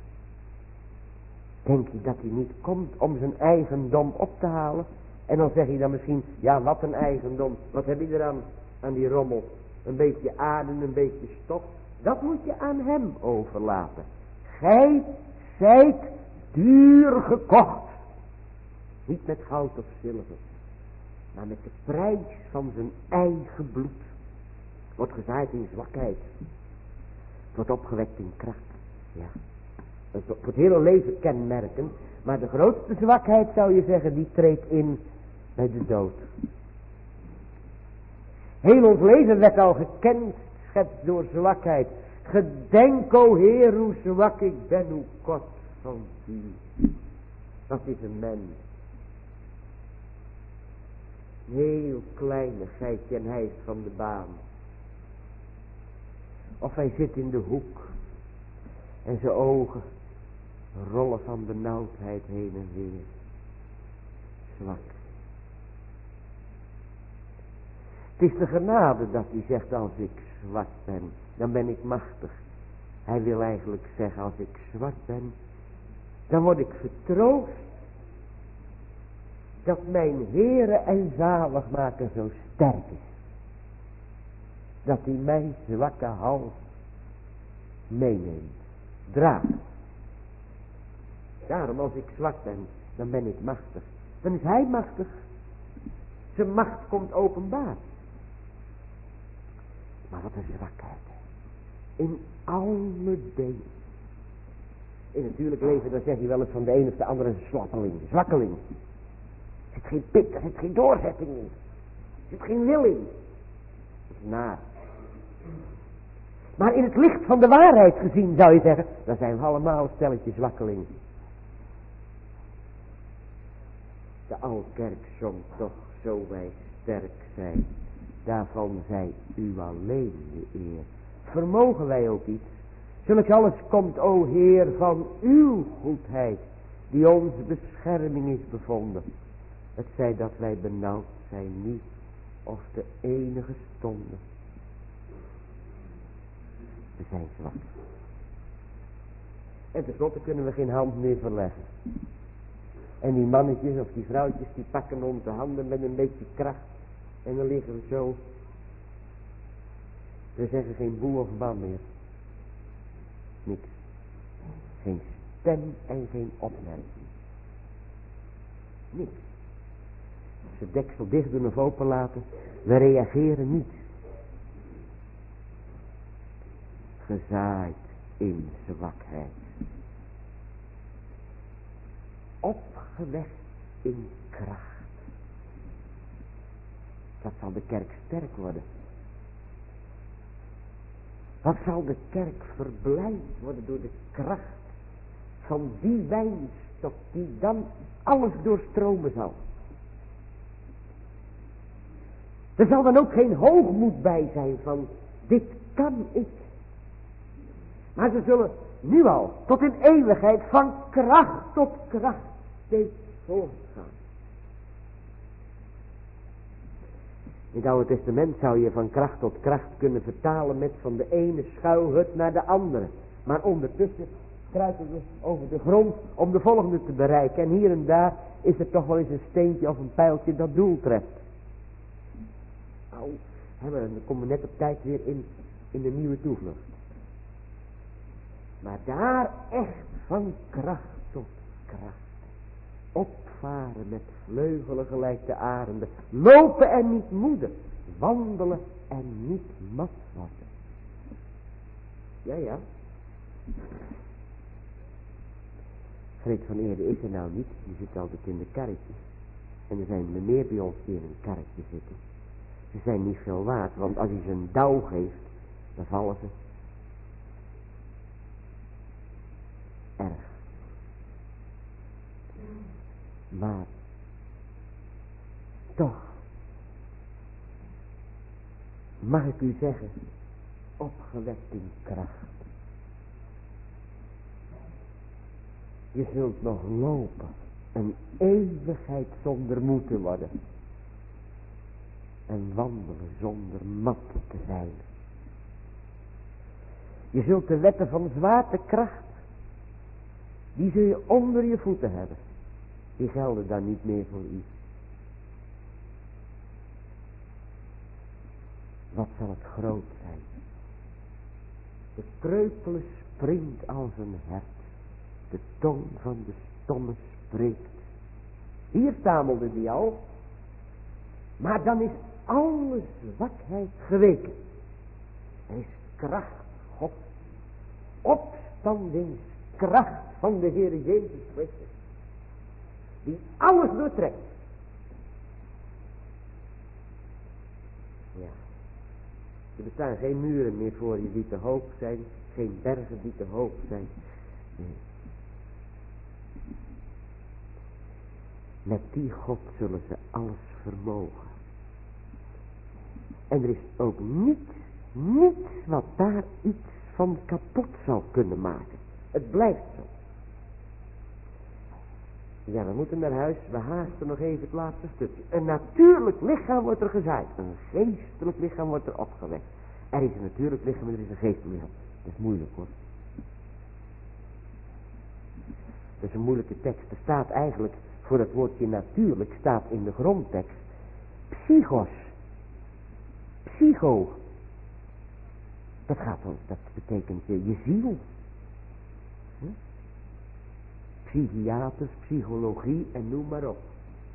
Denk je dat hij niet komt om zijn eigendom op te halen? En dan zeg je dan misschien, ja wat een eigendom. Wat heb je eraan aan die rommel? Een beetje aarde, een beetje stof. Dat moet je aan hem overlaten. Gij zijt duur gekocht. Niet met goud of zilver. Maar met de prijs van zijn eigen bloed. Wordt gezaaid in zwakheid. Wordt opgewekt in kracht. Ja. Dat is voor het hele leven kenmerken. Maar de grootste zwakheid zou je zeggen, die treedt in bij de dood. Heel ons leven werd al gekend, schetst door zwakheid. Gedenk, o Heer, hoe zwak ik ben, hoe kort van ziel. Dat is een mens. Een heel kleinigheidje en hij is van de baan. Of hij zit in de hoek. En zijn ogen rollen van benauwdheid heen en weer. Zwak. Het is de genade dat hij zegt, als ik zwak ben, dan ben ik machtig. Hij wil eigenlijk zeggen, als ik zwak ben, dan word ik vertroost. Dat mijn Heere en zaligmaker zo sterk is. Dat hij mijn zwakke hals meeneemt. Draagt. Daarom als ik zwak ben, dan ben ik machtig. Dan is hij machtig. Zijn macht komt openbaar. Maar wat een zwakheid. In alle dingen. In het natuurlijk leven, dan zeg je wel eens van de een of de andere slappeling, zwakkeling. Er zit geen pit, er zit geen doorzetting in. Er zit geen wil in. Dat is naar. Maar in het licht van de waarheid gezien zou je zeggen, dan zijn we allemaal een stelletje zwakkelingen. De oude kerk zong toch, zo wij sterk zijn, daarvan zij u alleen de eer. Vermogen wij ook iets? Zulk alles komt, o Heer, van uw goedheid, die onze bescherming is bevonden. Het zij dat wij benauwd zijn, niet of de enige stonden. We zijn zwak. En tenslotte kunnen we geen hand meer verleggen. En die mannetjes of die vrouwtjes, die pakken onze handen met een beetje kracht. En dan liggen we zo. We zeggen geen boe of ban meer. Niks. Geen stem en geen opmerking. Niks. Als we het deksel dicht doen of open laten, we reageren niet. Gezaaid in zwakheid. Opgewekt in kracht. Dat zal de kerk sterk worden. Wat zal de kerk verblijd worden door de kracht van die wijnstok die dan alles doorstromen zal. Er zal dan ook geen hoogmoed bij zijn van dit kan ik. Maar ze zullen nu al tot in eeuwigheid van kracht tot kracht steeds voortgaan. In het Oude Testament zou je van kracht tot kracht kunnen vertalen met van de ene schuilhut naar de andere. Maar ondertussen kruipen we over de grond om de volgende te bereiken. En hier en daar is er toch wel eens een steentje of een pijltje dat doel treft. Nou, dan komen we net op tijd weer in de nieuwe toevlucht. Maar daar echt van kracht tot kracht. Opvaren met vleugelen gelijk de arenden. Lopen en niet moede. Wandelen en niet mat worden. Ja. Greet van Eerde is er nou niet. Die zit altijd in de karretjes. En er zijn meneer bij ons die in een karretje zitten. Ze zijn niet veel waard. Want als hij ze een douw geeft, dan vallen ze. Erg. Maar mag ik u zeggen, opgewekt in kracht. Je zult nog lopen, een eeuwigheid zonder moe te worden. En wandelen zonder mat te zijn. Je zult de wetten van zwaartekracht, die zul je onder je voeten hebben. Die gelden dan niet meer voor u. Wat zal het groot zijn. De kreupele springt als een hert. De tong van de stomme spreekt. Hier stamelde die al. Maar dan is alle zwakheid geweken. Er is kracht God. Opstandingskracht van de Heer Jezus Christus. Die alles doortrekt. Ja. Er bestaan geen muren meer voor je die te hoog zijn. Geen bergen die te hoog zijn. Nee. Met die God zullen ze alles vermogen. En er is ook niets wat daar iets van kapot zou kunnen maken. Het blijft zo. Ja, we moeten naar huis. We haasten nog even het laatste stukje. Een natuurlijk lichaam wordt er gezaaid. Een geestelijk lichaam wordt er opgewekt. Er is een natuurlijk lichaam en er is een geestelijk lichaam. Dat is moeilijk hoor. Dat is een moeilijke tekst. Er staat eigenlijk, voor het woordje natuurlijk, staat in de grondtekst psychos. Psycho. Dat betekent je ziel. Psychiaters, psychologie en noem maar op.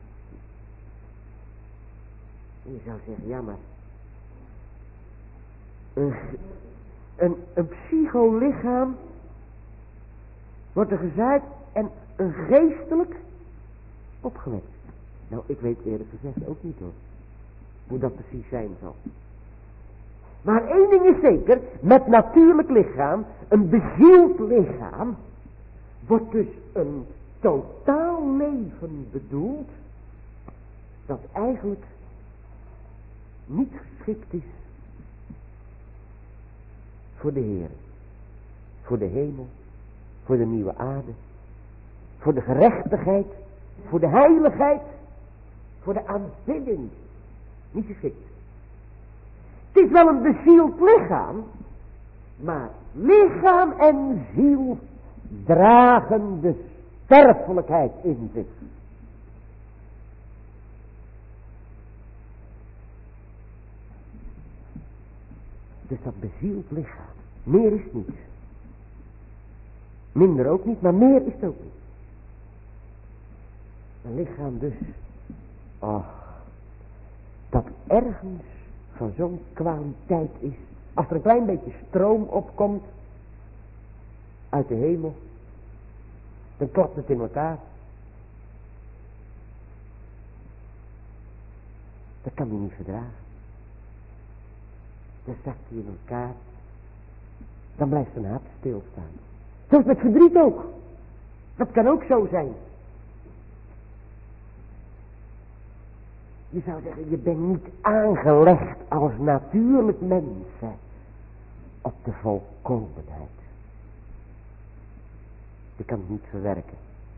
En je zou zeggen, ja maar. Een psycholichaam wordt er gezaaid en een geestelijk opgewekt. Nou, ik weet eerlijk gezegd ook niet hoor. Hoe dat precies zijn zal. Maar één ding is zeker, met natuurlijk lichaam, een bezield lichaam, wordt dus een totaal leven bedoeld, dat eigenlijk niet geschikt is voor de Heer, voor de hemel, voor de nieuwe aarde, voor de gerechtigheid, voor de heiligheid, voor de aanbidding. Niet geschikt. Het is wel een bezield lichaam, maar lichaam en ziel dragen de sterfelijkheid in zich. Dus dat bezield lichaam, meer is niet. Minder ook niet, maar meer is het ook niet. Een lichaam dus, dat ergens van zo'n kwaliteit is. Als er een klein beetje stroom opkomt uit de hemel, dan klapt het in elkaar. Dat kan hij niet verdragen. Dan zakt hij in elkaar. Dan blijft zijn hart stilstaan. Zoals met verdriet ook. Dat kan ook zo zijn. Je zou zeggen, je bent niet aangelegd als natuurlijk mens op de volkomenheid. Je kan het niet verwerken.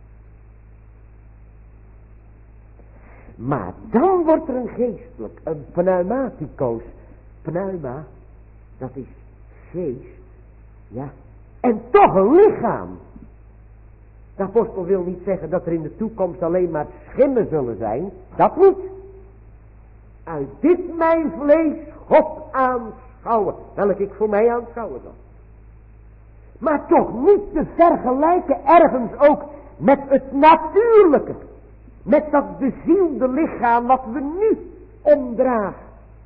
Maar dan wordt er een geestelijk, een pneumatikos. Pneuma, dat is geest, ja. En toch een lichaam. De apostel wil niet zeggen dat er in de toekomst alleen maar schimmen zullen zijn. Dat niet. Uit dit mijn vlees God aanschouwen. Welk ik voor mij aanschouwen dan. Maar toch niet te vergelijken ergens ook met het natuurlijke. Met dat bezielde lichaam wat we nu omdragen.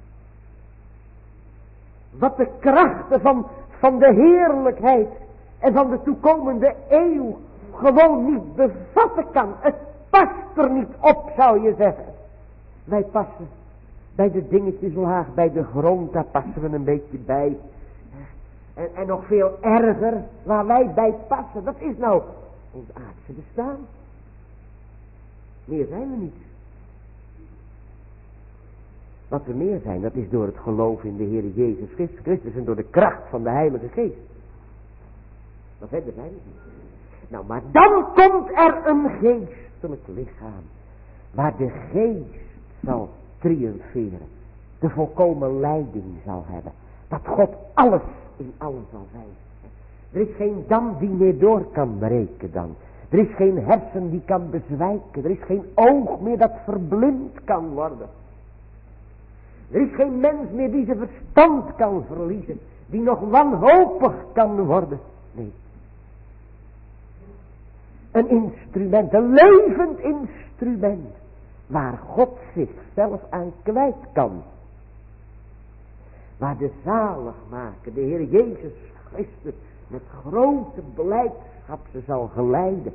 Wat de krachten van de heerlijkheid en van de toekomende eeuw gewoon niet bevatten kan. Het past er niet op, zou je zeggen. Wij passen bij de dingetjes laag, bij de grond, daar passen we een beetje bij. En nog veel erger, waar wij bij passen, dat is nou ons aardse bestaan. Meer zijn we niet. Wat we meer zijn, dat is door het geloof in de Heer Jezus Christus en door de kracht van de Heilige Geest. Maar verder zijn we niet. Nou, maar dan komt er een geestelijk lichaam, waar de geest zal triomferen, de volkomen leiding zal hebben, dat God alles in alles zal zijn. Er is geen dam die meer door kan breken dan. Er is geen hersen die kan bezwijken. Er is geen oog meer dat verblind kan worden. Er is geen mens meer die zijn verstand kan verliezen. Die nog wanhopig kan worden. Nee. Een instrument, een levend instrument. Waar God zichzelf aan kwijt kan. Waar de zaligmaker, de Heer Jezus Christus, met grote blijdschap ze zal geleiden.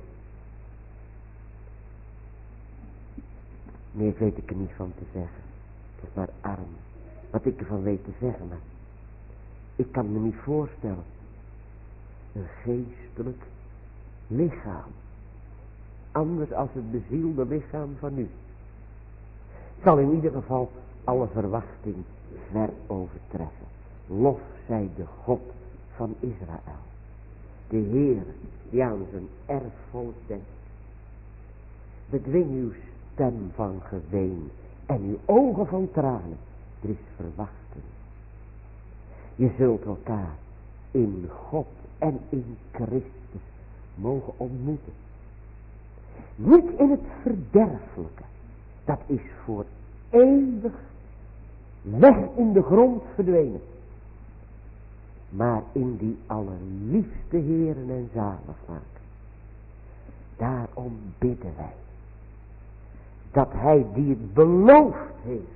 Meer weet ik er niet van te zeggen. Het is maar arm. Wat ik ervan weet te zeggen, maar ik kan me niet voorstellen. Een geestelijk lichaam. Anders als het bezielde lichaam van u. Zal in ieder geval alle verwachting ver overtreffen. Lof zij de God van Israël. De Heer die aan zijn erfvolk denkt. Bedwing uw stem van geween en uw ogen van tranen. Er is verwachting. Je zult elkaar in God en in Christus mogen ontmoeten. Niet in het verderfelijke. Dat is voor eeuwig weg in de grond verdwenen. Maar in die allerliefste Heeren en zaligmaker. Daarom bidden wij. Dat hij die het beloofd heeft.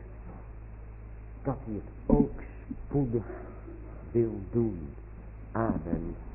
Dat hij het ook spoedig wil doen. Amen.